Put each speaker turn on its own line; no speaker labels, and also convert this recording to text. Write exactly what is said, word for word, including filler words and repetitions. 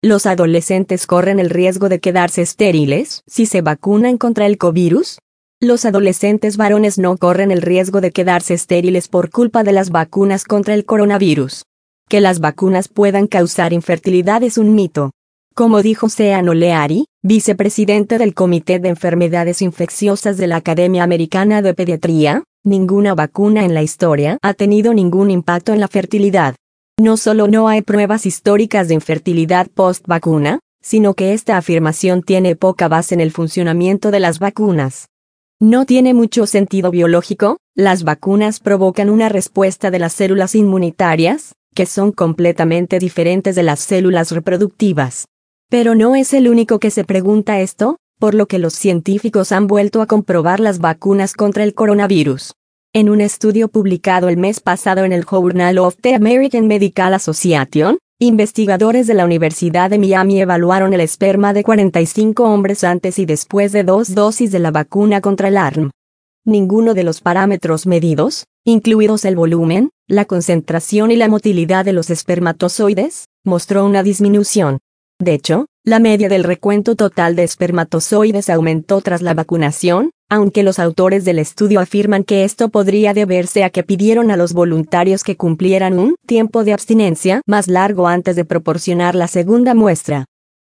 ¿Los adolescentes corren el riesgo de quedarse estériles si se vacunan contra el covirus? Los adolescentes varones no corren el riesgo de quedarse estériles por culpa de las vacunas contra el coronavirus. Que las vacunas puedan causar infertilidad es un mito. Como dijo Sean O'Leary, vicepresidente del Comité de Enfermedades Infecciosas de la Academia Americana de Pediatría, ninguna vacuna en la historia ha tenido ningún impacto en la fertilidad. No solo no hay pruebas históricas de infertilidad post-vacuna, sino que esta afirmación tiene poca base en el funcionamiento de las vacunas. No tiene mucho sentido biológico. Las vacunas provocan una respuesta de las células inmunitarias, que son completamente diferentes de las células reproductivas. Pero no es el único que se pregunta esto, por lo que los científicos han vuelto a comprobar las vacunas contra el coronavirus. En un estudio publicado el mes pasado en el Journal of the American Medical Association, investigadores de la Universidad de Miami evaluaron el esperma de cuarenta y cinco hombres antes y después de dos dosis de la vacuna contra el A R M. Ninguno de los parámetros medidos, incluidos el volumen, la concentración y la motilidad de los espermatozoides, mostró una disminución. De hecho, la media del recuento total de espermatozoides aumentó tras la vacunación, aunque los autores del estudio afirman que esto podría deberse a que pidieron a los voluntarios que cumplieran un tiempo de abstinencia más largo antes de proporcionar la segunda muestra.